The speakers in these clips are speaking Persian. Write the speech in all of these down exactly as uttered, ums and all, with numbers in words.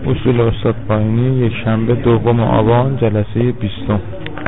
اصول استاد پایینی، یک شنبه دوم آبان، جلسه بیستم.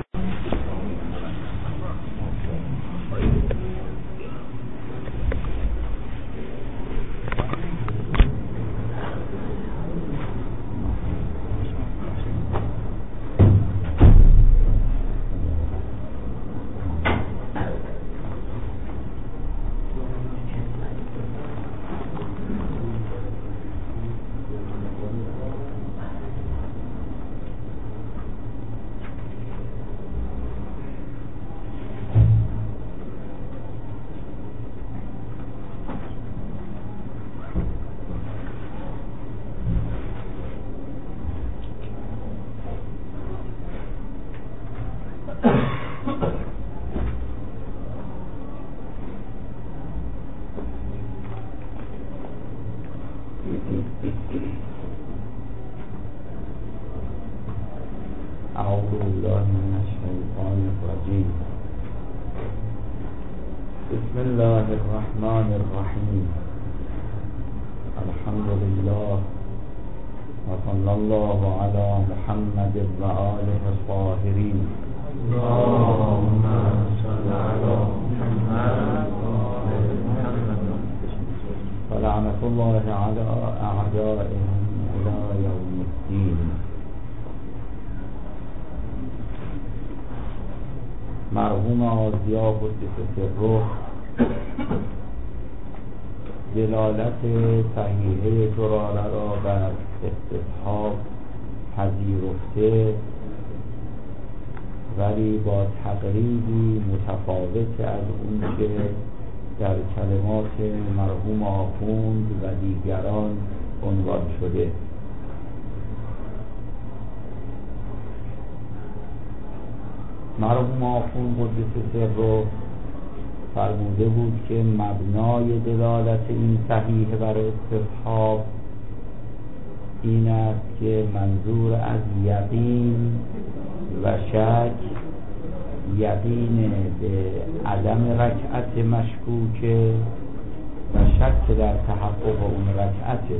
أعوذ بالله من الشيطان الرجيم. بسم الله الرحمن الرحيم. الحمد لله وصلى الله على محمد وآله الطاهرين. اللهم صل على محمد وآل محمد ولعنة الله على أعدائهم إلى يوم الدين. مرحوم آزیا قدس سره دلالت صحیحه دراره را بر استصحاب پذیرفته، ولی با تقریبی متفاوت از اون که در کلمات مرحوم آخوند و دیگران عنوان شده. مرحوم آخوند قدس سره فرموده بود که مبنای دلالت این صحیح بر استصحاب این است که منظور از یقین و شک، یقین به عدم رکعت مشکوکه و شک در تحقق اون رکعته.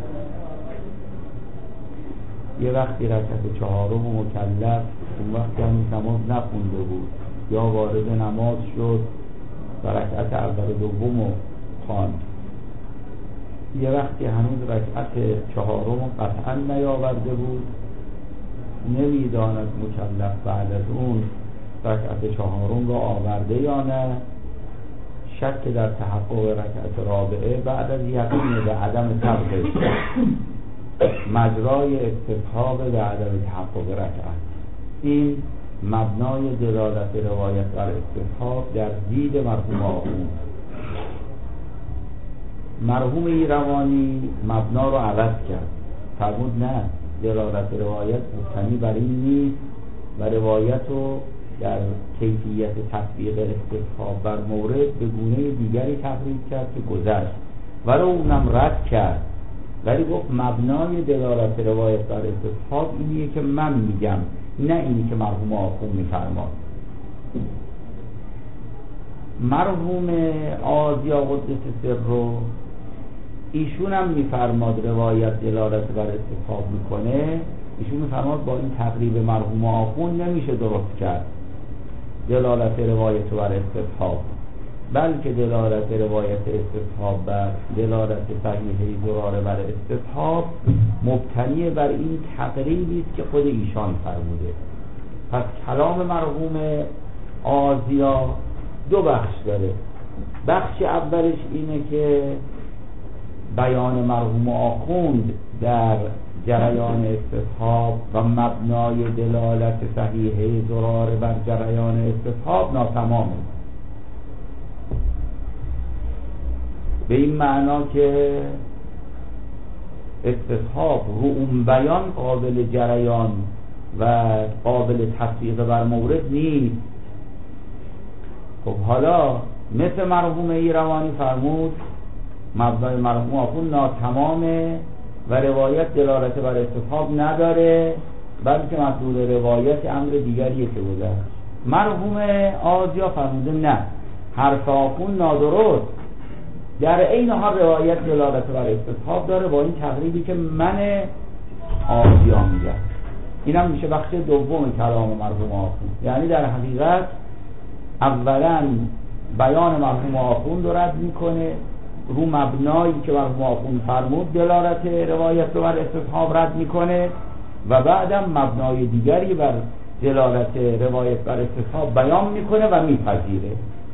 یه وقتی رکعت چهارم مکلف اون وقت هنوز نماز نخونده بود یا وارد نماز شد و رکعت اول و دوم رو خواند، یه وقتی هنوز رکعت چهارم قطعا نیاورده بود، نمیداند مکلف بعد از اون رکعت چهارم رو آورده یا نه، شک در تحقق رکعت رابعه بعد از یقین به عدم تبقیش، مجرای استصحاب به عدم تحقق رکعت. این مبنای دلالت روایت بر استصحاب در دید مرحوم آخوند. مرحوم ایروانی مبنا رو عوض کرد، فرمود نه، دلالت روایت مبتنی بر این نیست و روایت رو در کیفیت تطبیق استصحاب بر مورد به گونه دیگری تفریق کرد که گذشت، ولی اونم رد کرد، ولی گفت مبنای دلالت روایت بر استصحاب اینیه که من میگم، نه اینی که مرحوم آخوند میفرماد. مرحوم آزیا قدس سره ایشون هم میفرماد روایت دلالت بر استصحاب میکنه، ایشون میفرماد با این تقریب مرحوم آخوند نمیشه درست کرد دلالت روایت بر استصحاب، بلکه دلالت روایت استصحاب بر دلالت صحیحه دراره بر استصحاب مبتنی بر این تقریبی است که خود ایشان فرموده. پس کلام مرحوم آزیا دو بخش داره. بخش اولش اینه که بیان مرحوم آخوند در جریان استصحاب و مبنای دلالت صحیحه دراره بر جریان استصحاب ناتمامه، به این معنا که استصحاب رو اون بیان قابل جریان و قابل تطبیق بر مورد نیست. خب حالا مثل مرحوم ایروانی فرمود مبنای مرحوم آخوند ناتمامه و روایت دلالت بر استصحاب نداره، بلکه مطلوب روایت امر دیگریه که بوده. مرحوم آزیا فرموده نه، حرف آخوند نادرست، در این حال روایت دلالت بر استصحاب داره با این تقریبی که من آزیا میگن. اینم میشه بخش دوم کلام مرحوم آخوند. یعنی در حقیقت اولا بیان مرحوم آخوند رو رد میکنه، رو مبنایی که مرحوم آخوند فرمود دلالت روایت رو بر استصحاب رد میکنه و بعدم مبنای دیگری بر دلالت روایت بر استصحاب بیان میکنه و میپذیره.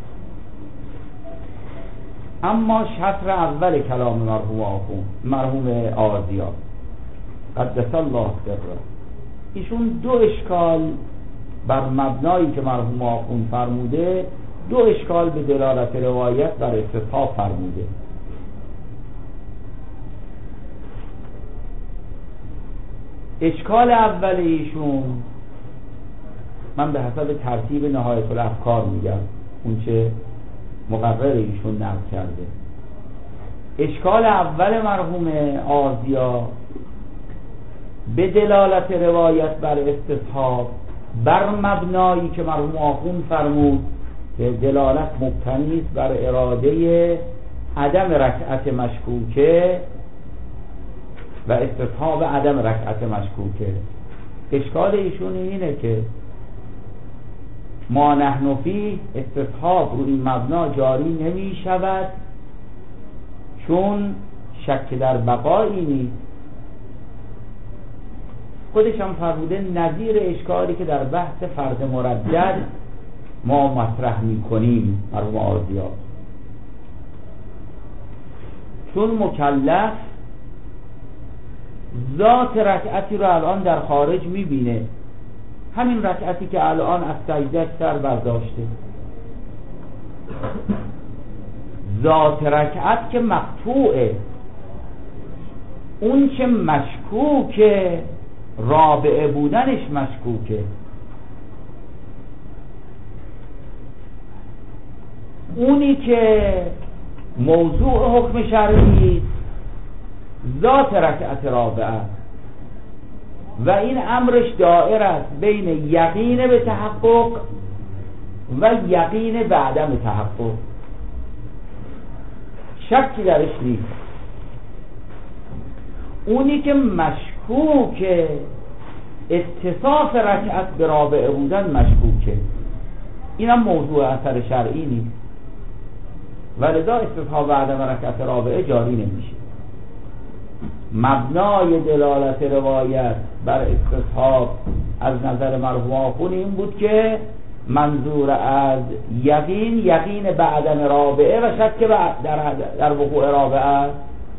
اما شطر اول کلام مرحوم آخوند، مرحوم آزیا قدس الله سره، ایشون دو اشکال بر مبنایی که مرحوم آخوند فرموده، دو اشکال به دلالت روایت بر استصحاب فرموده. اشکال اول ایشون، من به حسب ترتیب نهایت الافکار میگم، اون چه مقرر ایشون نقل کرده. اشکال اول مرحوم آزیا به دلالت روایت بر استصحاب بر مبنایی که مرحوم آخوند فرمود که دلالت مبتنی است بر اراده عدم رکعت مشکوکه و استصحاب عدم رکعت مشکوکه. اشکال ایشون اینه که ما نحن فی استصحاب رو این مبنا جاری نمی شود چون شک در بقایی نیست. خودش هم فرموده نظیر اشکالی که در بحث فرض مردد ما مطرح می کنیم مرحوم آزیا، چون مکلف ذات رکعتی رو الان در خارج می بینه، همین رکعتی که الان از سجده سر برداشته، ذات رکعت که مقطوعه، اون که مشکوکه رابعه بودنش مشکوکه. اونی که موضوع حکم شرعی ذات رکعت رابعه و این امرش دائر است بین یقین به تحقق و یقین به عدم تحقق، شکی درش نیست. اونی که مشکوک اتصاف رکعت به رابعه بودن مشکوکه، اینم موضوع اثر شرعی نیست و لذا استصحاب عدم رکعت رابعه جاری نمیشه. مبنای دلالت روایت بر استصحاب از نظر مرحوم آخوند این بود که منظور از یقین یقین به عدم رابعه و شک در, در وقوع رابعه.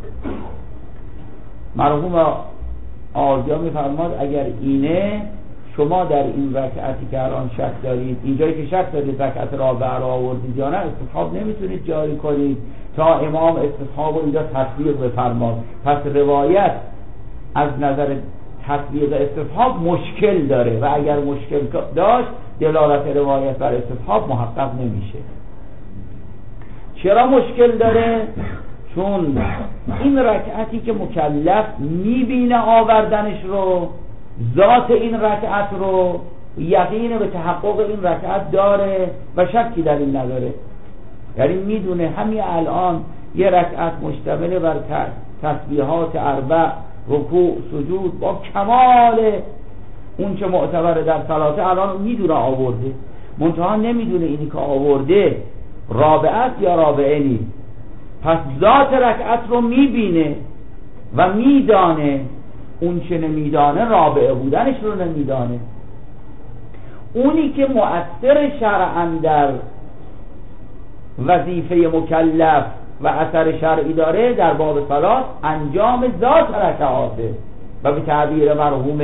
مرحوم آزیا میفرماد اگر اینه شما در این رکعتی که الان شک دارید، اینجایی که شک دارید رکعت رابعه را آوردید یا نه، استصحاب نمیتونید جاری کنید تا امام استصحاب رو اینجا تطبیق بفرماد. پس روایت از نظر تطبیق استصحاب مشکل داره و اگر مشکل داشت دلالت روایت بر استصحاب محقق نمیشه. چرا مشکل داره؟ چون این رکعتی که مکلف میبینه آوردنش رو، ذات این رکعت رو یقین به تحقق این رکعت داره و شکی در این نداره. یعنی میدونه همین الان یه رکعت مشتمل بر تسبیحات اربع، رکوع، سجود با کمال اون چه معتبره در صلات الان میدونه آورده، منتها نمیدونه اینی که آورده رابعه است یا رابعه نیست. پس ذات رکعت رو میبینه و میدانه، اون چه نمیدانه رابعه بودنش رو نمیدانه. اونی که مؤثر شرعاً در وظیفه مکلف و اثر شرعی داره در باب صلات انجام ذات رکعاته و به تعبیر مرحوم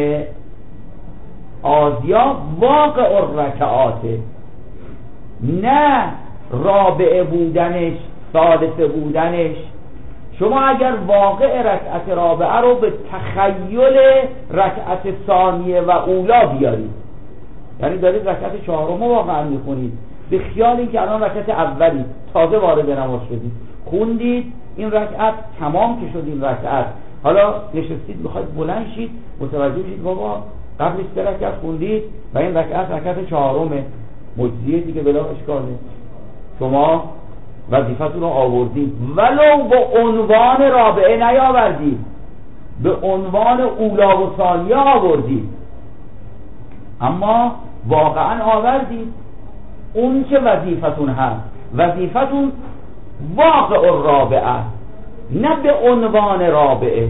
آزیا واقع الرکعاته، نه رابعه بودنش، ثالثه بودنش. شما اگر واقع رکعت رابعه رو به تخیل رکعت ثانیه و اولا بیارید، یعنی دارید رکعت چهارم رو واقعا میخونید به خیال این که الان رکعت اولی تازه وارد نماز شدید، خوندید این رکعت تمام که شد این رکعت، حالا نشستید میخواید بلند شید، متوجه شید بابا قبلش سه رکعت خوندید و این رکعت رکعت چهارمه، مجزیه دیگه بلا اشکاله، شما وظیفتون رو آوردید ولو با عنوان رابعه نیاوردید، به عنوان اولا و ثانیه آوردید، اما واقعا آوردید اون که وظیفتون هست، وظیفتون واقع الرابعه، نه به عنوان رابعه.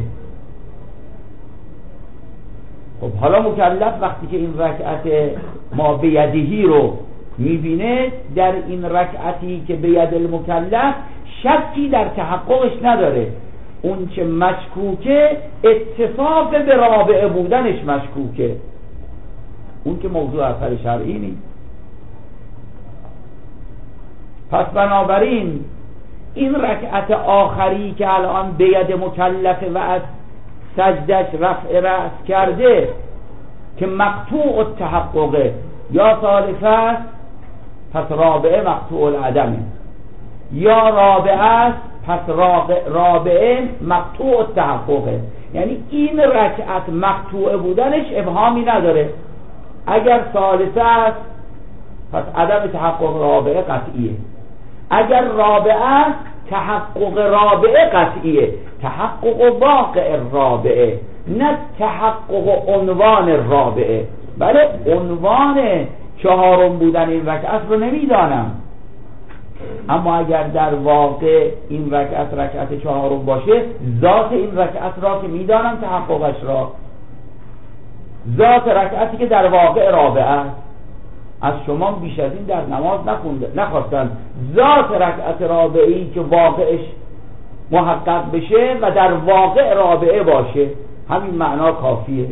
خب حالا مکلف وقتی که این رکعت ما بیدهی رو میبینه، در این رکعتی که به ید المکلف شکی در تحققش نداره، اون که مشکوکه اتصاف به رابعه بودنش مشکوکه، اون که موضوع اثر شرعی نیست. پس بنابراین این رکعت آخری که الان به ید مکلفه و از سجدش رفع رأس کرده که مقطوع التحققه یا ثالثه است، پس رابعه مقطوع العدمه، یا رابعه است پس رابعه مقطوع التحققه. یعنی این رکعت مقطوع بودنش ابهامی نداره. اگر ثالثه است پس عدم تحقق رابعه قطعیه، اگر رابعه است تحقق رابعه قطعیه، تحقق واقع رابعه، نه تحقق عنوان رابعه. بله عنوان چهارم بودن این رکعت رو نمیدانم، اما اگر در واقع این رکعت رکعت چهارم باشه، ذات این رکعت را که میدانم تحققش را، ذات رکعتی که در واقع رابعه است. از شما بیش از این در نماز نخونده نخواستن ذات رکعت رابعه‌ای که واقعش محقق بشه و در واقع رابعه باشه، همین معنا کافیه.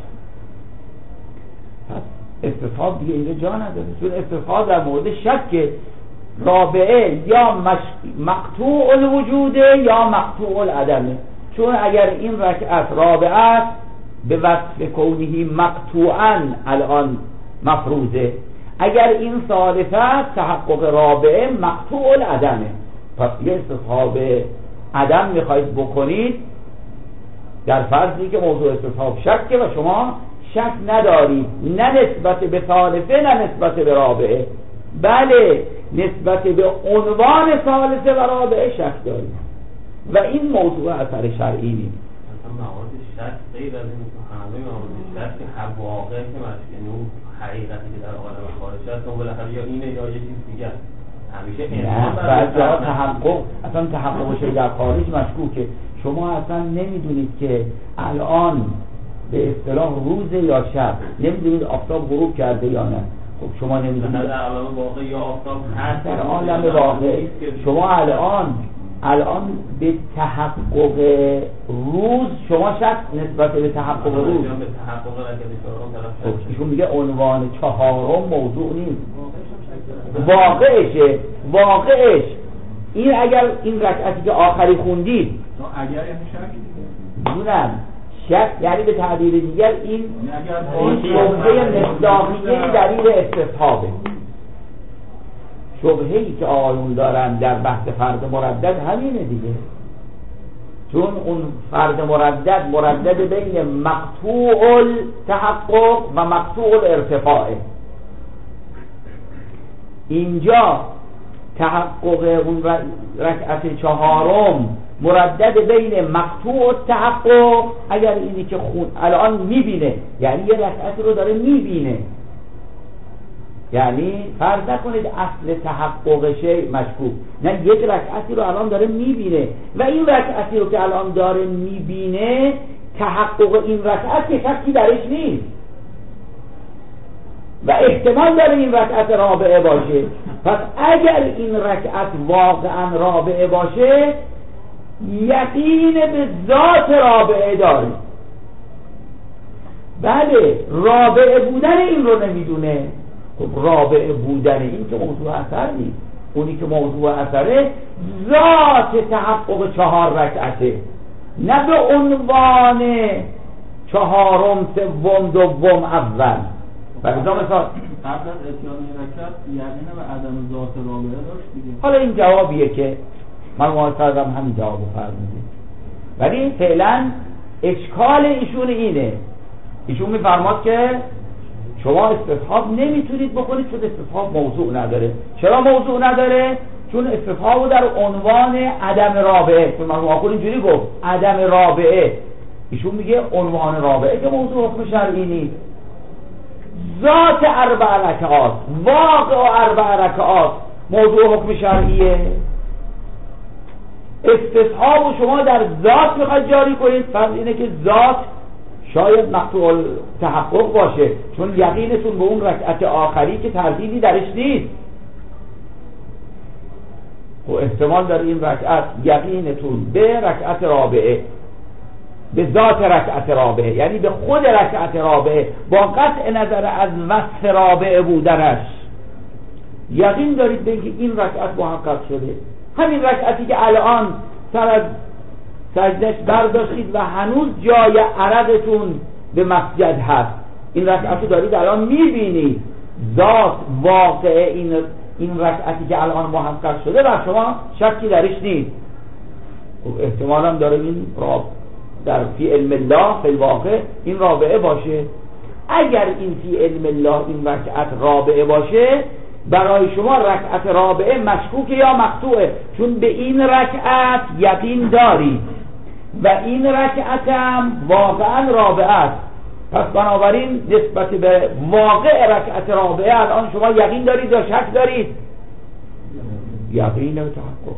پس استصحاب دیگه اینجا جا نداره، چون استصحاب در مورد شک رابعه یا مقطوع الوجوده یا مقطوع العدمه. چون اگر این رکعت رابعه است به وصف کونهی مقطوعاً الان مفروضه، اگر این ثالثه است تحقق رابعه مقطوع العدمه. پس یه استصحاب عدم میخواید بکنید در فرضی که موضوع استصحاب شکه و شما شک ندارید، نه نسبت به ثالثه نه نسبت به رابعه، بله نسبت به عنوان ثالثه و رابعه شک دارید و این موضوع اثر شرعی نیست. مثلا موارد شک غیر از این همه موارد شک که هر واقع که مشکل اون حقیقتی که در عالم خارج است اون بالاخره یا اینه یا یه چیز دیگه است. همیشه نه بعد جا تحقق اصلا تحقق شده در خارج مشکوکه. شما اصلا نمیدونید که الان به اصطلاح روز یا شب، نمیدونید آفتاب غروب کرده یا نه. خب شما نمیدونید در عالم واقع یا آفتاب هست، در عالم واقع شما الان الان به تحقق روز شما شک نسبت به تحقق روز به تحقق رکعت چهارم طرف شک. ایشون میگه عنوان چهارم موضوع نیست، واقعشه. واقعش این اگر این رکعتی که آخری خوندید اگر یعنی شک دونم شک یعنی به تعبیر دیگر این شبهه مصداقیه دلیل استصحابه. شبهه‌ای که آیون دارن در بحث فرد مردد همینه دیگه، چون اون فرد مردد مردد بین مقطوع التحقق و مقطوع الارتفاعه. اینجا تحقق اون رکعت چهارم مردد بین مقطوع التحقق، اگر اینی که خون الان میبینه یعنی یه رکعت رو داره میبینه، یعنی فرض نکنید اصل تحقق شی مشکوک، نه یک رکعتی رو الان داره میبینه و این رکعتی رو که الان داره میبینه تحقق این رکعت که شکی درش نیست و احتمال داره این رکعت رابعه باشه. پس اگر این رکعت واقعا رابعه باشه یقین به ذات رابعه داره. بله رابعه بودن این رو نمیدونه. خب رابعه بودن این که موضوع اثر نیست، اونی که موضوع اثره ذات تحقق چهار رکعته، نه به عنوان چهارم سوم دوم اول. برای مثال قبل از اتیان رکعت یقین به عدم ذات رابعه داشت دیگه. حالا این جوابیه که من معتقدم همین جوابو فرمودید، ولی فعلا اشکال ایشون اینه، ایشون میفرماد که شما استصحاب نمیتونید بکنید چون استصحاب موضوع نداره. چرا موضوع نداره؟ چون استصحابو در عنوان عدم رابعه، چون من معقول اینجوری گفت عدم رابعه ایشون میگه عنوان رابعه که موضوع حکم شرعی نیست، ذات اربع رکعات، واقع و اربع رکعات موضوع حکم شرعیه. استصحاب شما در ذات میخواید جاری کنید، فرض اینه که ذات شاید مقطوع تحقق باشه، چون یقینتون به اون رکعت آخری که تردیدی درش نیست. و احتمال داره این رکعت یقینتون به رکعت رابعه، به ذات رکعت رابعه، یعنی به خود رکعت رابعه با قطع نظر از وصف رابعه بودنش یقین دارید به اینکه این رکعت محقق شده. همین رکعتی که الان سر از سجدش برداشتید و هنوز جای عرقتون به مسجد هست، این رکعت رو دارید الان میبینید، ذات واقع این این رکعتی که الان محقق شده و شما شکی درش نیست. احتمال هم داره این راب در فی علم الله فی الواقع این رابعه باشه. اگر این فی علم الله این رکعت رابعه باشه، برای شما رکعت رابعه مشکوکه یا مقطوعه، چون به این رکعت یقین دارید و این رکعت هم واقعا رابعه است. پس بنابراین نسبت به واقع رکعت رابعه الان شما یقین دارید یا شک دارید؟ یقین و تحقق.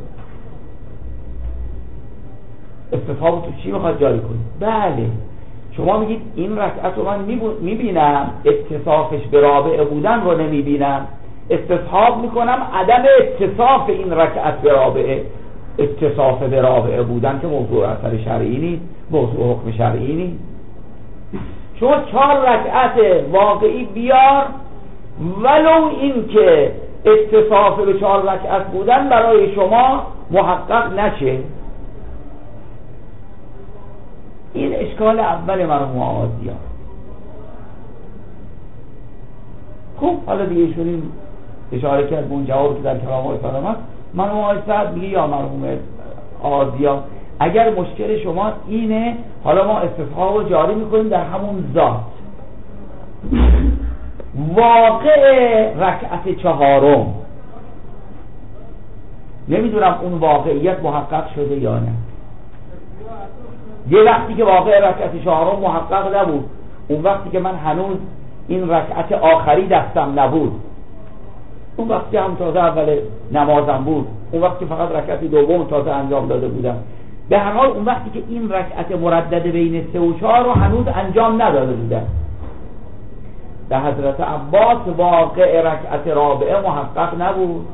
استصحاب تو چی میخواد جاری کنید؟ بله، شما میگید این رکعت رو من میبینم، اتصافش به رابعه بودن رو نمیبینم، استصحاب میکنم عدم اتصاف این رکعت به رابعه. اتصاف به رابعه بودن که موضوع اثر شرعی نیست، موضوع حکم شرعی نیست. شما چهار رکعت واقعی بیار، ولو این که اتصاف به چهار رکعت بودن برای شما محقق نشه. این اشکال اول مرحوم آزیا. خب حالا دیگه ایشون اشاره کرد به اون جوابی که در کلام آقای سلام هست. مرحوم آقای سعد میگه یا مرحوم آزیا اگر مشکل شما اینه، حالا ما استصحاب رو جاری میکنیم در همون ذات. واقع رکعت چهارم نمیدونم اون واقعیت محقق شده یا نه. یه وقتی که واقع رکعت چهارم محقق نبود، اون وقتی که من هنوز این رکعت آخری دستم نبود، اون وقتی هم تازه اول نمازم بود، اون وقتی فقط رکعت دوم تازه انجام داده بودم، به هر حال اون وقتی که این رکعت مردد بین سه و چهار رو هنوز انجام نداده بودم. به حضرت عباس واقع رکعت رابعه محقق نبود.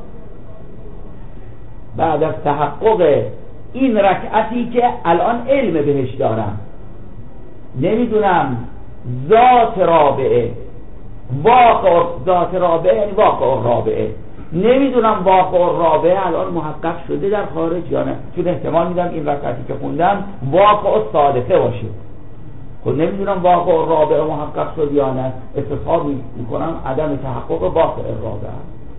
بعد از تحقق این رکعتی که الان علم بهش دارم، نمیدونم ذات رابعه، واقع ذات رابعه یعنی واقع رابعه، نمیدونم واقع رابعه الان محقق شده در خارج یا نه، چون احتمال میدم این رکعتی که خوندم واقع صادقه باشه. خب نمیدونم واقع رابعه محقق شد یا نه، استصحاب میکنم عدم تحقق واقع رابعه.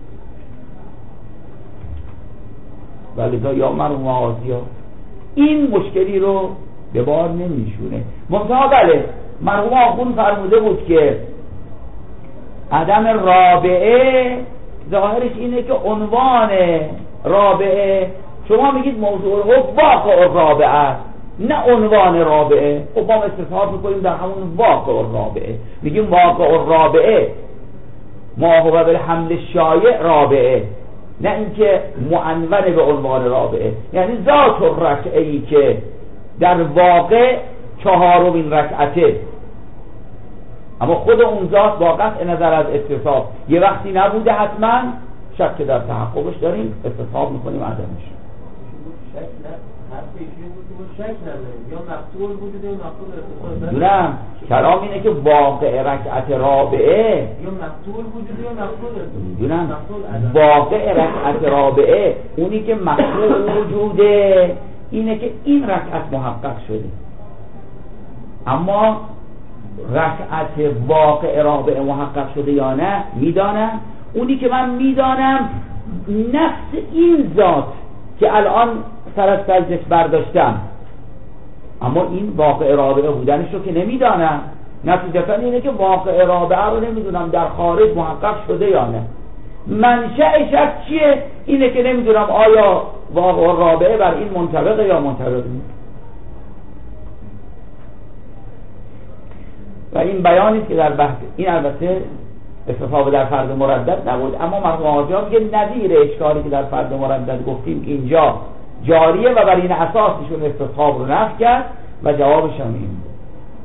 ولی تا یا مرحوم آزیا این مشکلی رو به بار نمیشونه. منتها بله مرحوم آخون فرموده بود که عدم رابعه ظاهرش اینه که عنوان رابعه، شما میگید موضوع حکم واقع رابعه نه عنوان رابعه. خب ما استصحاب میکنیم در همون واقع رابعه، میگیم واقع رابعه ما هو بالحمل شایع رابعه، نه اینکه معنون به عنوان رابعه، یعنی ذات الرکعه ای که در واقع چهارمین رکعته، اما خود اون ذات با قطع نظر از استصحاب یه وقتی نبوده حتما شک در تحققش داریم، استصحاب میکنیم عدمش. شک نه حرف ایشون بود که شک نداریم، یا مقصود بوده یا مقصود استصحاب. دونم کلام اینه که واقع رکعت رابعه یا مقصود بوده یا مقصود استصحاب. دونم واقع رکعت رابعه اونی که مقصود وجوده اینه که این رکعت محقق شده، اما رکعت واقع رابعه محقق شده یا نه میدانم. اونی که من میدانم نفس این ذات که الان سر از سجدش برداشتم، اما این واقع رابعه بودنش رو که نمیدانم. نتیجتا اینه که واقع رابعه رو نمیدونم در خارج محقق شده یا نه. منشأ شک چیه؟ اینه که نمیدونم آیا واقع رابعه بر این منطبقه یا منطبق نیست. و این بیانی است که در بحث این البته استصحاب در فرد مردد نبود، اما مرحوم آقاجی میگه نظیر اشکالی که در فرد مردد گفتیم اینجا جاریه و بر این اساس ایشون استصحاب رو نفی کرد و جوابش هم این بود.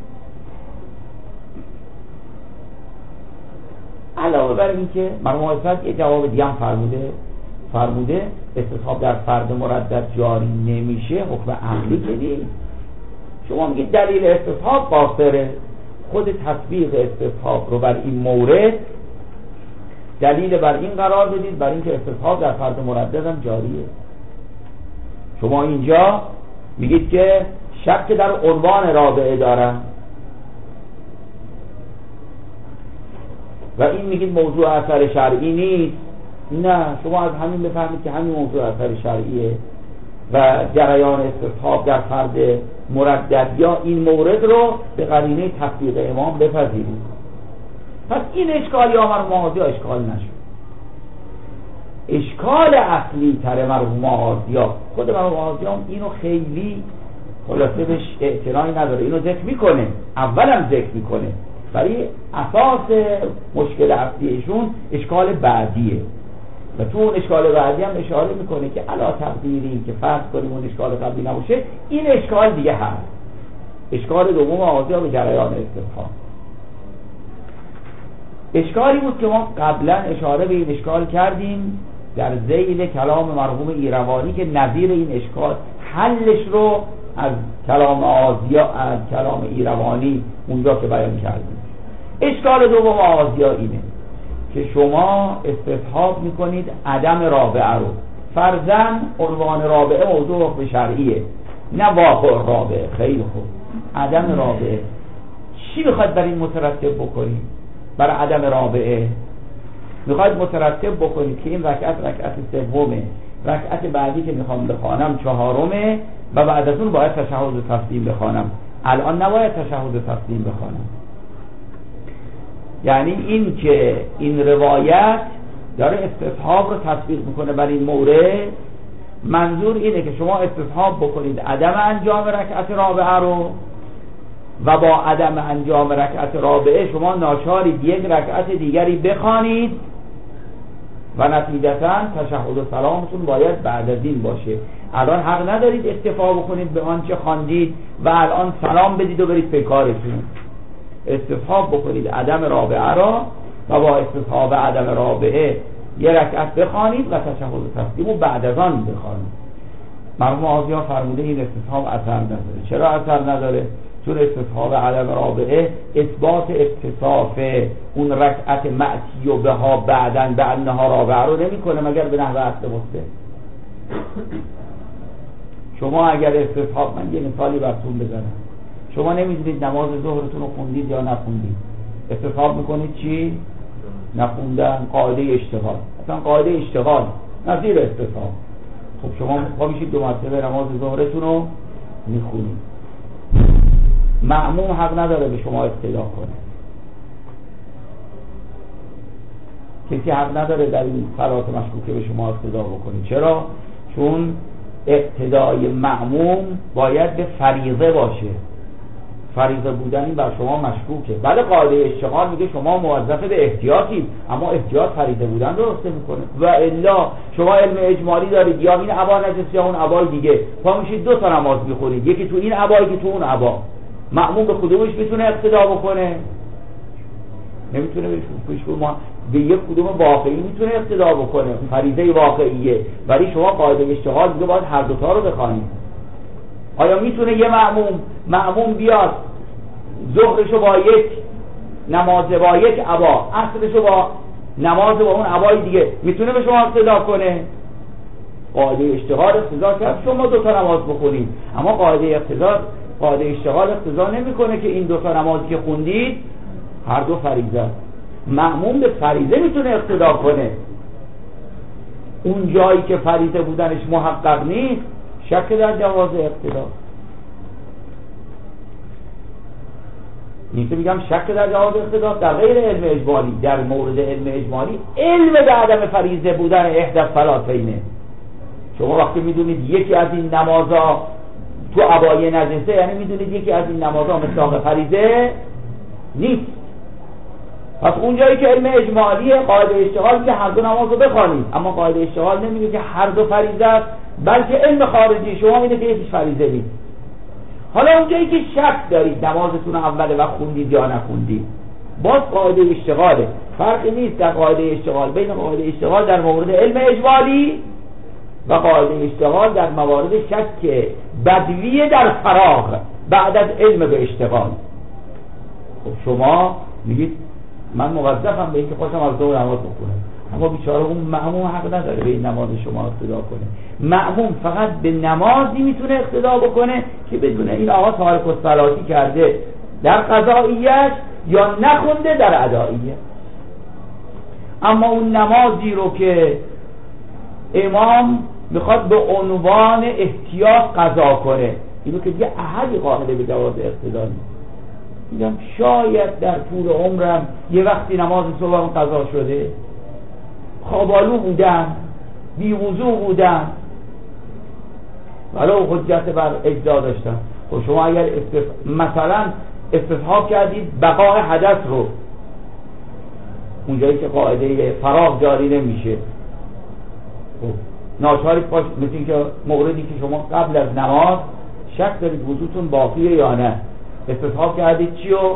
علاوه بر این که مرحوم آقاجی یه جواب دیگه هم فرموده فرموده استصحاب در فرد مردد جاری نمیشه، حکم عقلی که نیست. شما میگید دلیل استصحاب قاصره، خود تطبیق استصحاب رو بر این مورد دلیل بر این قرار بدید، بر اینکه استصحاب در فرد مردد هم جاریه. شما اینجا میگید که شک در عنوان رابعه دارن و این میگید موضوع اثر شرعی نیست. نه، شما از همین بفهمید که همین موضوع اثر شرعیه و جریان استصحاب در فرد مردد یا این مورد رو به قرینه تطبیق امام بپذیرید. پس این اشکال یا مرحوم آقاجی اشکال نشد. اشکال اصلی تر مرحوم آقاجی، خود مرحوم آقاجی اینو خیلی خلاصه بهش اعتنایی نداره، اینو ذکر میکنه، اولم ذکر میکنه، ولی اساس مشکل اصلیشون اشکال بعدیه و تو اون اشکال بعدی هم اشاره میکنه که علا تقدیری که فرض کنیم اون اشکال قبلی نباشه، این اشکال دیگه هست. اشکال دوم آغازی ها به جریان استصحاب اشکالی بود که ما قبلا اشاره به این اشکال کردیم در ذیل کلام مرحوم ایروانی که نظیر این اشکال حلش رو از کلام آغازی ها از کلام ایروانی اونجا که بیان کردیم. اشکال دوم آغازی ها اینه که شما استصحاب میکنید عدم رابعه رو، فرضاً عنوان رابعه موضوع حکم شرعیه نه واقع رابعه. خیلی خوب، عدم رابعه چی میخواید بر این مترتب بکنید؟ بر عدم رابعه میخواید مترتب بکنید که این رکعت رکعت سومه، رکعت بعدی که میخوام بخوانم چهارمه و بعد از اون باید تشهد و تسلیم بخوانم، الان نباید تشهد و تسلیم بخوانم. یعنی این که این روایت داره استصحاب رو تطبیق میکنه بر این مورد، منظور اینه که شما استصحاب بکنید عدم انجام رکعت رابعه رو و با عدم انجام رکعت رابعه شما ناچارید یک رکعت دیگری بخوانید و نتیجتاً تشهد و سلامتون باید بعد از این باشه. الان حق ندارید اکتفا بکنید به آنچه خواندید و الان سلام بدید و برید به کارتون. استصحاب بکنید عدم رابعه را و با استصحاب عدم رابعه یه رکعت بخوانید و تشهد و تسلیم و بعد از آن بخوانید. مرحوم آغازی ها فرموده این استصحاب اثر نداره. چرا اثر نداره؟ چون استصحاب عدم رابعه اثبات اتصاف اون رکعت معتی و بها بعدن به انها رابعه رو نمی کنه مگر به نحو اصل مسلم. شما اگر استصحاب، من یه مثالی براتون بزنم، شما نمیدونید نماز ظهرتون رو خوندید یا نخوندید، استصحاب میکنید چی؟ نخوندن، قاعده اشتغال، اصلا قاعده اشتغال نظیر استصحاب. خب شما پا میشید دو مرتبه نماز ظهرتون رو میخونید، مأموم حق نداره به شما اقتدا کنه، کسی حق نداره در این صلات مشکوکه به شما اقتدا بکنه. چرا؟ چون اقتدای مأموم باید به فریضه باشه، فریضه بودن این بر شما مشکوکه. بله قاعده اشتغال میگه شما موظف به احتیاطید، اما احتیاط فریضه بودن درسته میکنه. و الا شما علم اجمالی دارید، یا این عبا نجس یا اون عبای دیگه، پا میشید دو تا نماز میخونید، یکی تو این عبا یکی تو اون عبا، مأموم به کدومش میتونه اقتدا بکنه؟ نمیتونه. بهش ما به یک کدوم واقعی میتونه اقتدا بکنه، فریضه واقعیه، ولی شما قاعده اشتغال میگه باید هر دو تا رو بخوانید. آیا میتونه یه مأموم مأموم بیاد ظهرشو با یک نماز با یک عبا، عصرشو با نماز با اون عبای دیگه، میتونه به شما اقتدا کنه؟ قاعده اشتغال اقتضا کرد شما دو تا نماز بخونید، اما قاعده اقتضا قاعده اشتغال اقتضا نمیکنه که این دو تا نمازی که خوندید هر دو فریضه. مأموم به فریضه میتونه اقتدا کنه، اون جایی که فریضه بودنش محقق نیست شک در جواز اقتدا نیست. میگم شک در جواز اقتدا در غیر علم اجمالی، در مورد علم اجمالی علم به عدم فریضه بودن احدى الصلاتین. شما وقتی میدونید یکی از این نمازها تو عبای نجسه، یعنی میدونید یکی از این نمازها مصداق فریضه نیست. پس اونجایی که علم اجمالی قاعده اشتغال که هر دو نماز رو بخوانید، اما قاعده اشتغال نمیگه که هر دو فریضه است، بلکه علم خارجی شما اینه که یکیش فریضه نیست. حالا اونجایی که شک دارید نمازتون اوله و خوندید یا نخوندید، باز قاعده اشتغاله. فرقی نیست در قاعده اشتغال بین قاعده اشتغال در مورد علم اجمالی و قاعده اشتغال در موارد شک بدوی در فراغ بعد از علم به اشتغال. خب شما میگید من موظفم به اینکه خواستم از دو نماز بخونم، اما بیچاره اون مأموم حق نداره به این نماز شما اقتدا کنه. مأموم فقط به نمازی میتونه اقتدا بکنه که بدون این آقا تارک الصلاتی کرده در قضاییش یا نخونده در اداییه. اما اون نمازی رو که امام میخواد به عنوان احتیاط قضا کنه، اینو که دیگه احدی قائل به جواز اقتدا نیست. میگم شاید در طول عمرم یه وقتی نماز صبحم قضا شده، خوابالو بودم، بی وضو بودم، ولو حجت بر اجزا داشتم. خب شما اگر استف... مثلا استصحاب کردید بقای حدث رو اونجایی که قاعده فراغ جاری نمیشه، خب ناچارید پاش، مثل این که موردی که شما قبل از نماز شک دارید وضوتون باقیه یا نه، استصحاب کردید چی و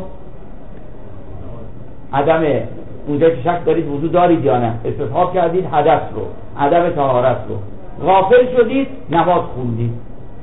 عدم، اونجایی که شک دارید وضو دارید یا نه، استصحاب کردید حدث رو، عدم طهارت رو، غافل شدید نماز خوندید.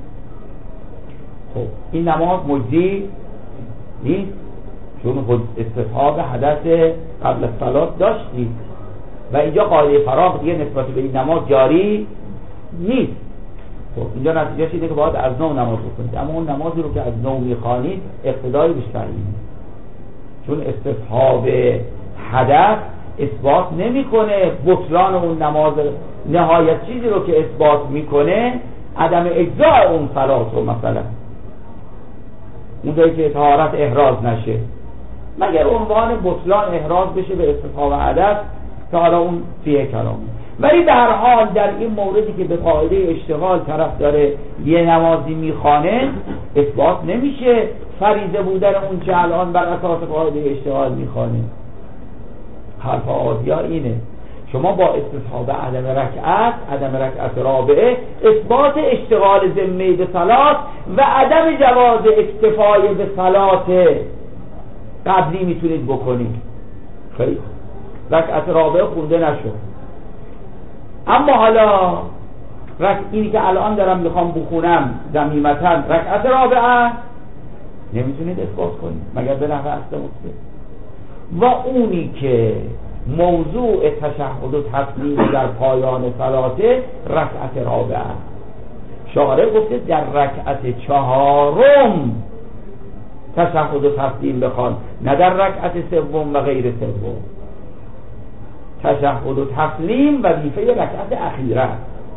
خب این نماز مجزی نیست، چون استصحاب حدث قبل از صلات داشتید و اینجا قاعده فراغ دیگه نسبت به این نماز جاری نیست. خب اینجا نتیجهش اینه که باید از نو نماز بکنید، اما اون نمازی رو که از نو میخوانید اقتدای بیشتری نیست، چون استصحاب حدث اثبات نمیکنه بطلان اون نماز. نهایت چیزی رو که اثبات میکنه عدم اجزاء اون صلات رو، مثلا اونجایی که طهارت احراز نشه، مگر عنوان بطلان احراز بشه به استصحاب حدث که حالا اون فیه کلام. ولی به هر حال در این موردی که به قاعده اشتغال طرف داره یه نمازی میخوانه، اثبات نمیشه فریضه بودن اون که الان بر اساس قاعده اشتغال میخوانه. حرف آدیا اینه، شما با استصحاب عدم رکعت، عدم رکعت رابعه، اثبات اشتغال ذمه به صلات و عدم جواز اکتفای به صلات قبلی میتونید بکنید. خیلی رکعت رابعه خونده نشد، اما حالا رک... اینی که الان دارم میخوام بخونم ضمیمتاً رکعت رابعه، نمیتونید اثبات کنید مگر به نحو اصل مطلق. و اونی که موضوع تشهد و تسلیم در پایان صلاته رکعت رابعه، شارع گفته در رکعت چهارم تشهد و تسلیم بخوان، نه در رکعت سوم و غیر سوم. تشهد و تسلیم وظیفه رکعت اخیره،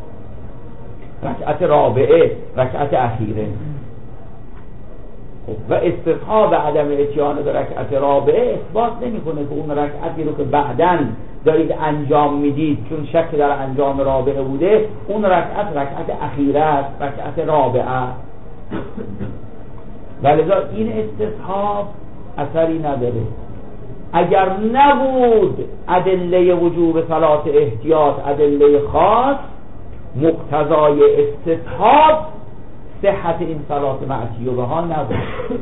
رکعت رابعه رکعت اخیره. و استصحاب عدم اتیان به رکعت رابعه اثبات نمیکنه که اون رکعتی رو که بعداً دارید انجام میدید چون شک در انجام رابعه بوده، اون رکعت رکعت اخیره است، رکعت رابعه. ولذا این استصحاب اثری نداره. اگر نبود ادله وجوب صلات احتیاط، ادله خاص، مقتضای استصحاب صحت این صلات معتیوبه ها نبود.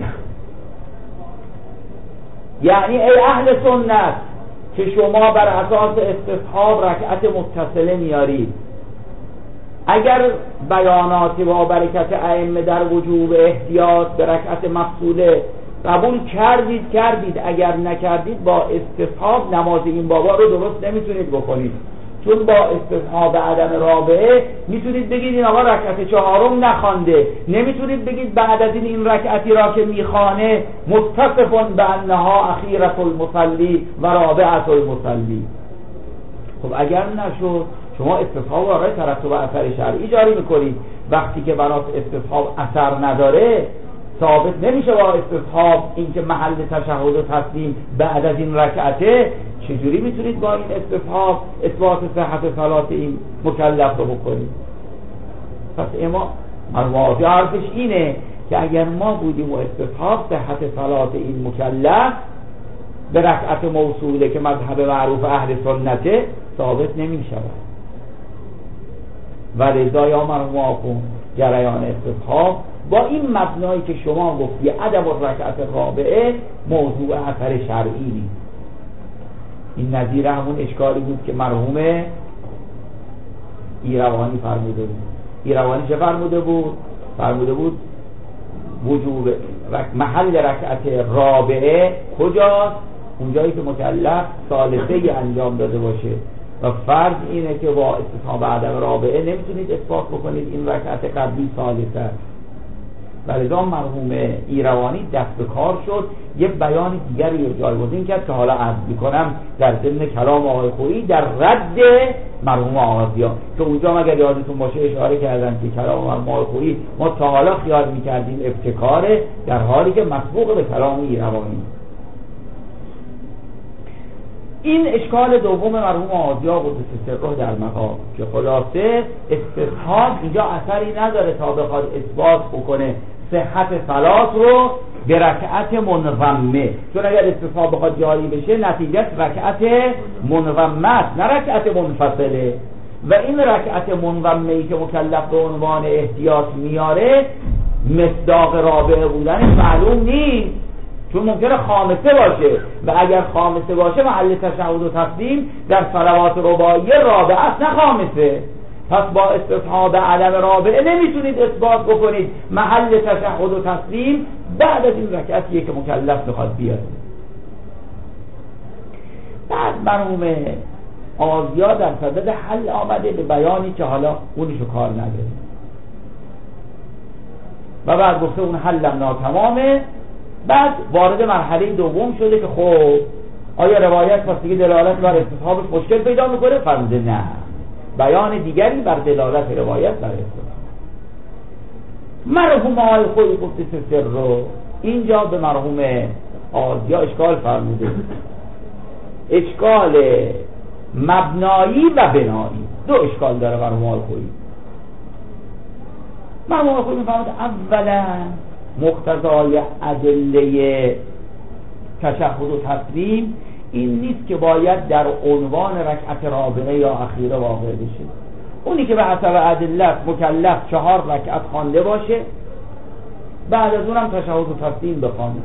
یعنی ای اهل سنت که شما بر اساس استصحاب رکعت متصله میارید، اگر بیانات با برکت ائمه در وجوب احتیاط به رکعت مفصوله قبول کردید کردید، اگر نکردید با استصحاب نماز این بابا رو درست نمیتونید بکنید، چون با استصحاب عدم رابعه میتونید بگید این آقا رکعت چهارم نخوانده، نمیتونید بگید بعد از این این رکعتی را که میخوانه متصفون به انها اخیرت المصلی و رابعت المصلی. خب اگر نشد شما استصحاب واقعا ترتب اثر شرعی جاری میکنید، وقتی که بناس استصحاب اثر نداره ثابت نمیشه با استصحاب اینکه محل تشهد و تسلیم بعد از این رکعته، چجوری میتونید با این استصحاب اثبات صحت صلات این مکلف رو بکنید؟ پس اما مرمازی حرفش اینه که اگر ما بودیم و استصحاب صحت صلات این مکلف به رکعت موصوله که مذهب معروف اهل سنته ثابت نمی شود. و رضا یا مرحوم آخوند جریان استصحاب با این مبنایی که شما گفتی عدم الرکعت الرابعه موضوع اثر شرعی نیست. این نظیر همون اشکالی بود که مرحوم ایروانی فرموده بود. ایروانی چه فرموده بود؟ فرموده بود وجوب محل رکعت رابعه کجاست؟ اونجایی که مکلف ثالثه انجام داده باشه و فرض اینه که با استصحاب عدم رابعه نمیتونید اثبات بکنید این رکعت قبلی ثالثه. ولذا مرحوم ایروانی دست به کار شد یه بیان دیگری رو جایگزین کرد که حالا عرض میکنم در ضمن کلام آقای خویی در رد مرحوم آغازیان که اونجا مگر یادتون باشه اشاره کردن که کلام مرحوم آقای خویی ما تا حالا خیال میکردیم ابتکاره، در حالی که مسبوق به کلام ایروانی. این اشکال دوم مرحوم آغازیان قدس سره در مقام که خلاصه استصحاب اینجا اثری نداره تا بخواد اثبات بکنه صحت صلات رو به رکعت منضمه، چون اگر استصحاب بخواد جاری بشه نتیجه رکعت منضمه نه رکعت منفصله و این رکعت منضمه ای که مکلف به عنوان احتیاط میاره مصداق رابعه بودن معلوم نیست، چون ممکنه خامسه باشه و اگر خامسه باشه محل تشهد و تسلیم در صلوات رباعیه رابعه است نه خامسه. پس با استصحاب عدم رابعه نمیتونید اثبات بکنید محل تشهد و تسلیم بعد از این رکعتیه که مکلف میخواد بیاره. بعد مرحوم آزیا در صدد حل آمده به بیانی که حالا اونیشو کار نداره و بعد گفته اون حلم ناتمامه. بعد وارد مرحله دوم شده که خب آیا روایت پس دیگه دلالت بر استصحابش مشکل پیدا میکنه؟ فرموده نه، بیان دیگری بر دلالت روایت بر استصحاب. مرحوم آقای خویی قدس سره رو اینجا به مرحوم آزیا اشکال فرموده، اشکال مبنایی و بنایی، دو اشکال داره مرحوم آقای خویی. مرحوم آقای خویی میفرماید اولا مقتضای ادله تشهد و تسلیم این نیست که باید در عنوان رکعت رابعه یا اخیره واقع بشه. اونی که به حسب ادله مکلف چهار رکعت خوانده باشه بعد از اونم تشهد و تسلیم بخونه.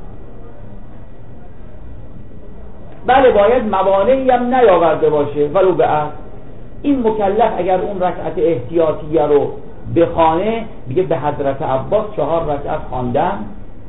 بله باید موانعی هم نیاورده باشه ولو به اصل. این مکلف اگر اون رکعت احتیاطیه رو بخونه میگه به حضرت عباس چهار رکعت خواندم،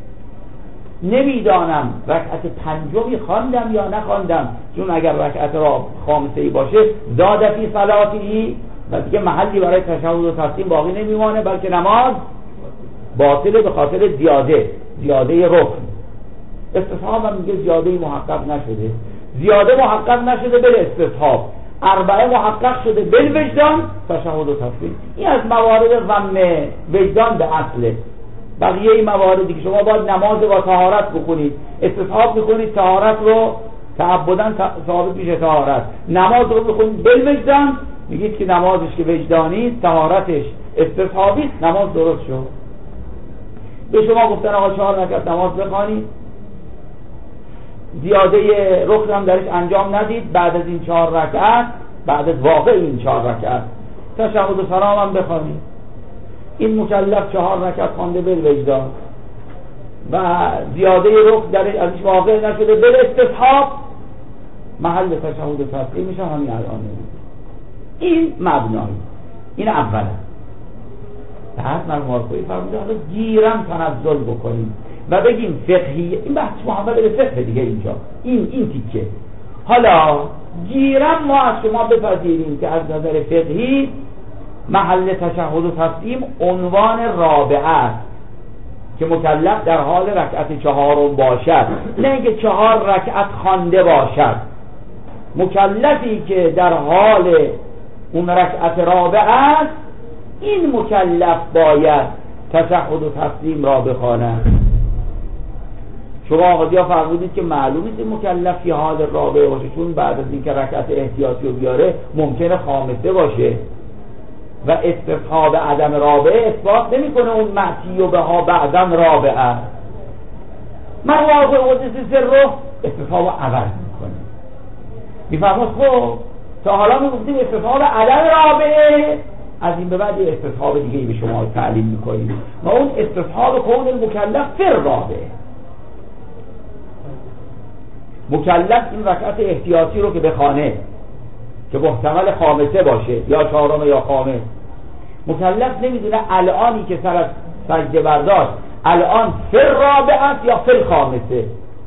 نمیدانم رکعت پنجمی خواندم یا نخواندم، چون اگر رکعت را خامسه‌ای باشه زاد فی صلاتی و دیگه محلی برای تشهد و تسلیم باقی نمیمانه بلکه نماز باطله به خاطر زیاده زیاده رکن. استصحاب هم میگه زیاده محقق نشده، زیاده محقق نشده بل استصحاب، اربعه محقق شده بل وجدان تشهد و تسلیم. این از موارد ضم وجدان به اصله. بقیه این مواردی که شما باید نماز با طهارت بکنید، استصحاب میکنید طهارت رو تعبداً ثابت میشه طهارت، نماز رو بخونید بل وجدان میگید که نمازش که وجدانی طهارتش استصحابی نماز درست شد. به شما گفتن آقا چهار رکعت نماز بخوانید، زیاده رکن هم درش انجام ندید، بعد از این چهار رکعت بعد از واقع این چهار رکعت تشهد و سلام هم بخوانید. این مکلف چهار رکعت خوانده بل وجدان و زیاده رکن درش ازش واقع نشده بل استصحاب محل تشهد و تسلیم میشه همین الان. این مبنایی، این اوله. بعد مرحوم آقایی فرموده حالا گیرم تنزل بکنیم و بگیم فقهی، این بحث محمد به فقه دیگه اینجا این این تیکه. حالا گیرم ما از شما بپذیریم که از نظر فقهی محل تشهد و تسلیم عنوان رابعه است که مکلف در حال رکعت چهارم باشد، نه اینکه چهار رکعت خوانده باشد. مکلفی که در حال اون رکعت رابعه است این مکلف باید تشهد و تسلیم را بخواند. شما آقا فرمودید که معلومه که مکلف فی حال رابعه باشه، چون بعد از اینکه رکعت احتیاطی رو بیاره ممکنه خامسه باشه و استصحاب عدم رابعه اثبات نمیکنه اون معصی و بها بعدم رابعه. مرحوم آقای قدس سره استصحاب رو عوض میکنه. میفرماد خب تا حالا میگفتیم استصحاب عدم رابعه، از این به بعد یه استصحاب دیگه به شما تعلیم میکنیم و اون استصحاب کون المکلف فر رابعه. مکلف این رکعت احتیاطی رو که بخوانه که محتمل خامسه باشه یا چهارم یا خامس، مکلف نمیدونه الانی که سر از سجده برداشت الان فر رابعه است یا فر خامسه.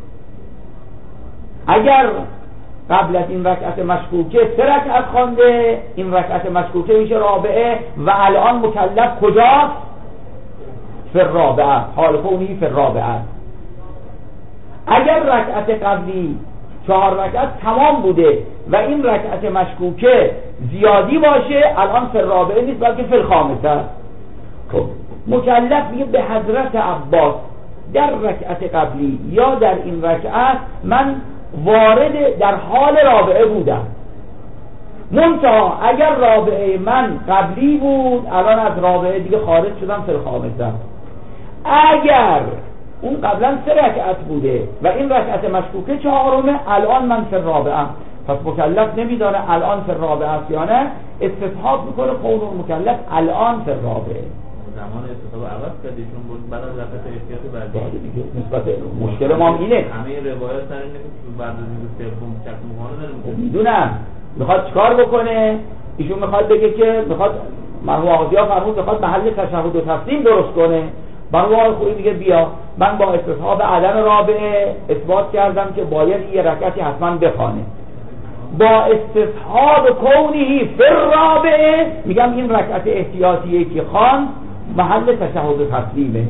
اگر قبل از این رکعت مشکوکه سه رکعت خوانده، این رکعت مشکوکه میشه رابعه و الان مکلف کجاست؟ فر رابعه، حال کونی فر رابعه. اگر رکعت قبلی چهار رکعت تمام بوده و این رکعت مشکوکه زیادی باشه الان فر رابعه نیست بلکه فر خامسه. خب مکلف میگه به حضرت عباس در رکعت قبلی یا در این رکعت من وارد در حال رابعه بودم، منتها اگر رابعه من قبلی بود الان از رابعه دیگه خارج شدم فر خامسه. اگر اون قبلا سه رکعت بوده و این رکعت مشکوکه چهارمه الان من فر رابعه، پس مکلف نمیدانه الان فر رابعه است یا نه، استصحاب میکنه قول مکلف الان فر رابعه. زمان استصحاب عوض کردیشون بود بعد از رکعت احتیاطی بعدی دیگه. نسبت مشکل ما اینه همه روایات سر اینه که بعد از این سوم چک موهانه داره. میدونم میخواد چیکار بکنه، ایشون میخواد بگه که میخواد مرحوم آقاضیا فرمود میخواد محل تشهد و تسلیم درست کنه. مرحوم آقای خویی میگه بیا من با استصحاب عدم رابعه اثبات کردم که باید یه رکعتی حتما بخوانه، با استصحاب کونی فر رابعه میگم این رکعت احتیاطیه که خوان محل تشهد و تسلیمه.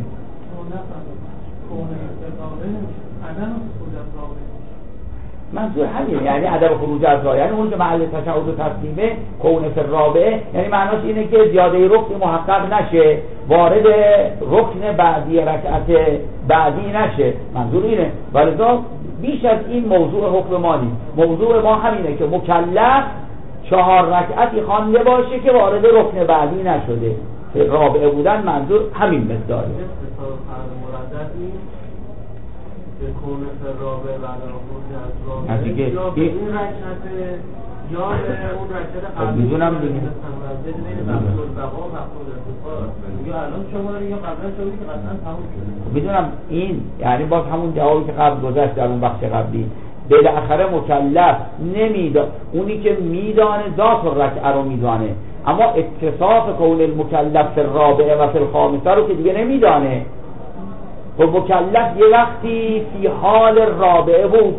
منظور همینه، یعنی عدم خروج از راه، یعنی اون که محل تشهد و تسلیمه کون فر رابعه، یعنی معناش اینه که زیاده رکن محقق نشه، وارد رکن بعدی رکعت بعدی نشه، منظور اینه. ولذا بیش از این موضوع حکم ما نیست، موضوع ما همینه که مکلف چهار رکعتی خوانده باشه که وارد رکن بعدی نشده. رابعه بودن منظور همین مقداره. کون فر رابعه بعد از خروج از رابعه یا به این رکعت یا به اون رکعت قبلی میدونم دیگه بین مقصود بقا و مقصود ارتفاع یا الان شما یا قبلا شما که قطعا تموم شده. میدونم این یعنی باز همون جوابی که قبل گذشت در اون بخش قبلی، بالاخره مکلف نمیدانه، اونی که میدانه ذات الرکعه رو میدانه، اما اتصاف کون المکلف فی الرابعه و فی الخامسه رو که دیگه نمیدانه. و مکلف یه وقتی فی حال رابعه بود،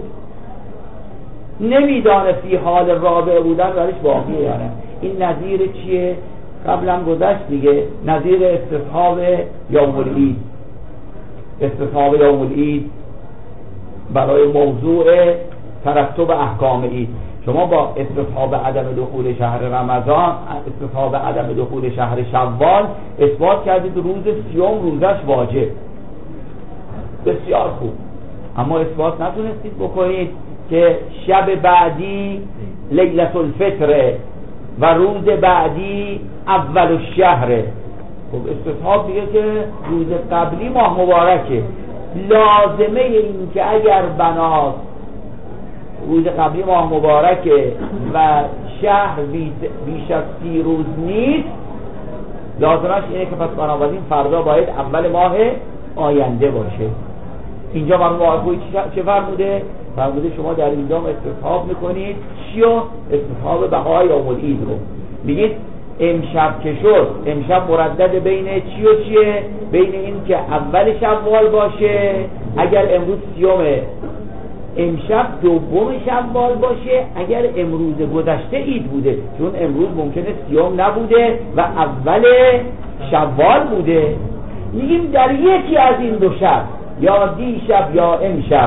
نمیدانه فی حال رابعه بودن برش باقیه یا نه. این نظیر چیه؟ قبلا گذشت دیگه، نظیر استصحاب یوم العید. استصحاب یوم العید برای موضوع ترتب احکام عید، شما با استصحاب عدم دخول شهر رمضان، استصحاب عدم دخول شهر شوال اثبات کردید روز سیوم روزش واجب، بسیار خوب، اما اثبات نتونستید بکنید که شب بعدی لیلة الفطر و روز بعدی اول الشهره. خب استصحاب دیگه که روز قبلی ماه مبارکه، لازمه این که اگر بنات روز قبلی ماه مبارکه و شهر بیش از سی روز نیست، لازمش اینه که پس بنابراین فردا باید اول ماه آینده باشه. اینجا مرحوم آقای چه فرموده؟ فرموده شما در این دام استصحاب میکنید چیو؟ استصحاب بقای یوم العید رو میگید امشب که شد، امشب مردد بین چی و چیه؟ بین این که اول شوال باشه اگر امروز سیومه، امشب دوم شوال باشه اگر امروز گذشته عید بوده، چون امروز ممکنه سیوم نبوده و اول شوال بوده. میگیم در یکی از این دو شب، یا دیشب یا امشب،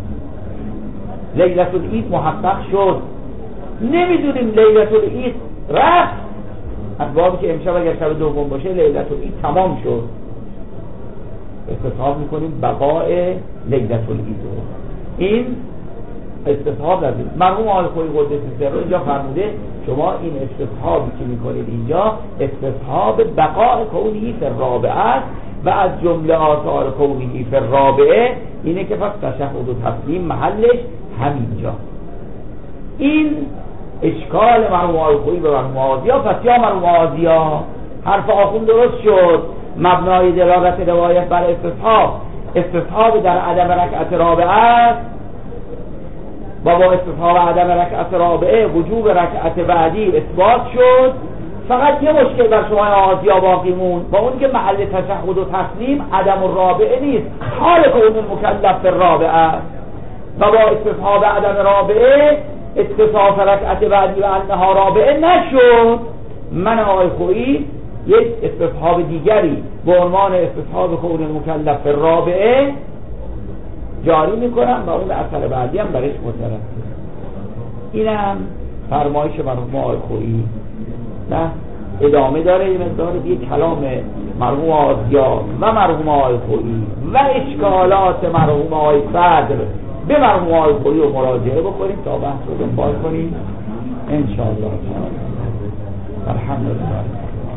لیلة العید محقق شد، نمیدونیم لیلة العید رفت، از بابی که امشب اگر شب دوم باشه لیلة العید تمام شد، استصحاب میکنیم بقای لیلة العید رو. این استصحاب لازم. مرحوم آقای خویی قدس سره اینجا فرموده شما این استصحابی که میکنید اینجا استصحاب بقای کونی فی الرابعه است و از جمله آثار کونی فی الرابعه اینه که پس تشهد و تسلیم محلش همینجا. این اشکال مرحوم آقای خویی به مرحوم آزیا. پس یا مرحوم آزیا حرف آخوند درست شد، مبنای دلالت روایت بر استصحاب استصحاب در عدم رکعت رابعه است و با استصحاب عدم رکعت رابعه وجوب رکعت بعدی اثبات شد. فقط یه مشکل در شما آزیا باقی موند، با اون که محل تشهد و تسلیم عدم الرابعه نیست، حال کون مکلف رابعه است و با استصحاب عدم رابعه اتصاف رکعت بعدی و انها رابعه نشد. من آقای خویی یک استصحاب دیگری به عنوان استصحاب کون مکلف رابعه جاری میکنم و اون اثر بعدی هم برش مترتب. اینم فرمایش مرحوم آقای خویی. نه ادامه داره یه مقدار دیگه کلام مرحوم آزیا و مرحوم آقای خویی و اشکالات مرحوم آقای صدر به مرحوم آقای خویی رو مراجعه بکنیم تا بحث رو دنبال کنیم انشاءالله. الحمدلله.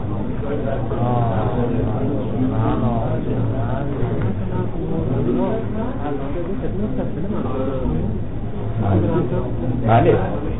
بله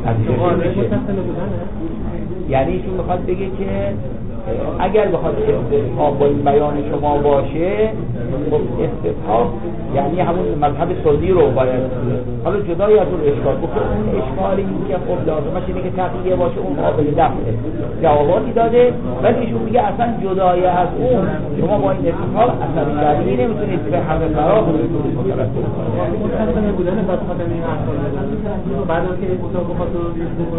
یعنی ایشون میخواد بگه که اگر بخواد استصحاب با این بیان شما باشه، خب استصحاب یعنی همون مذهب سنی رو باید، حالا جدای از اون اشکال بکنه. اون اشکالی که خب لازمش اینه که تقییه باشه، اون قابل دفعه جواباتی داده، ولی ایشون میگه اصلا جدای از اون شما با این استصحاب اثر شرعی نمیتونید به همه فرا کنید. متصل بودن بعد خاطر این احکام بعد از که استصحاب بخواد رو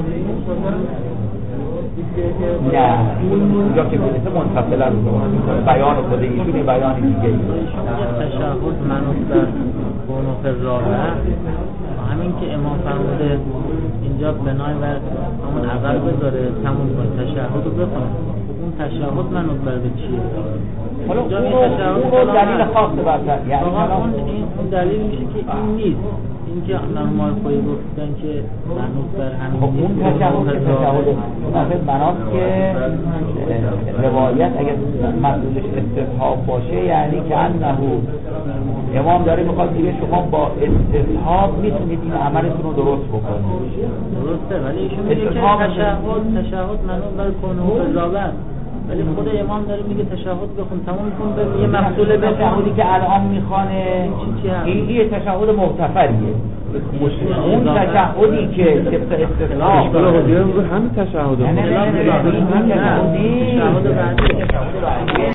نه اونجا که بودیسه منتصل از بیان خود ایشون بیان دیگه تشهد منوط بر قنوت رابعه، همین که امام فرموده اینجا بنای بر همون عقل بذاره تموم کنه تشهد رو بخونه. اون تشهد منوط بر به چیه؟ حالا اون رو دلیل خاص برتر، یعنی اون دلیل میشه که این نیست، اینکه مرحوم خویی گفتن که منوط بر همین اون تشهد که تشهد مثلا بناست که روایت اگر مطلوبش استصحاب باشه یعنی که انه امام داره میخواد دیگه شما با استصحاب میتونید این عملتون رو درست بکنید. درسته، ولی ایشون میگه که تشهد تشهد منوط بر قنوت رابعه، ولی خود امام داره میگه تشهد بخون تمام کن به یه مقصوله به تشهدی که الان میخوانه این یه تشهد مغتفریه. اون تشهدی که طبق استصحاب همین تشهد نه نه نه نه